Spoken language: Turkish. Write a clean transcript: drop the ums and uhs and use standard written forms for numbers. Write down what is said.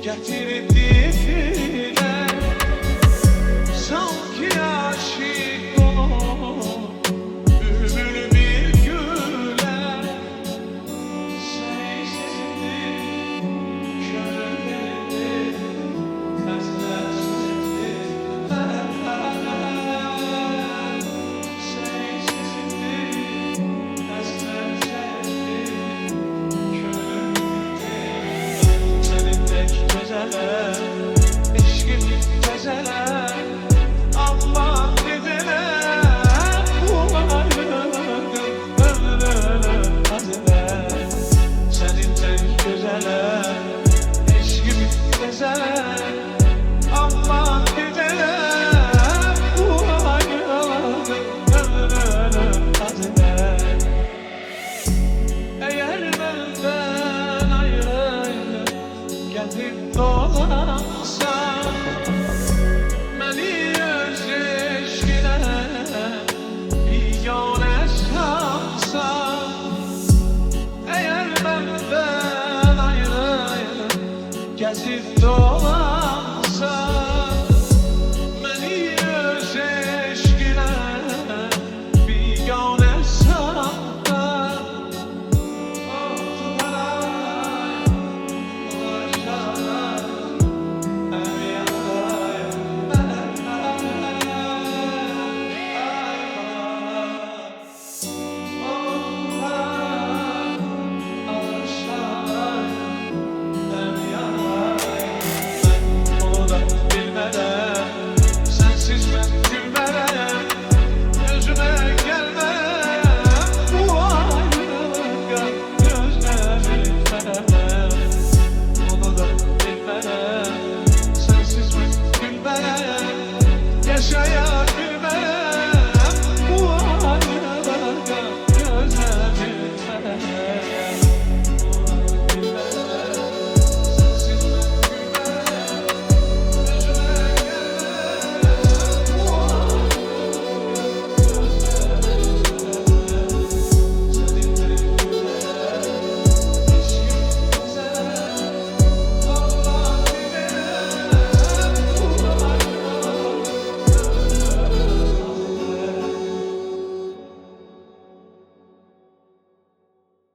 getirdi dile, sanki aşık ol bülbül bir güle. Seni sevdim, körledim, özledim. Seni sevdim, özledim, körledim. Senin tek güzele, eşkin güzele, Allah gidene, bu ayrılık ömrüne hazine. Senin tek güzele, eşkin güzele, Allah gidene, bu ayrılık ömrüne hazine. Eğer benden ayrı gelip doğ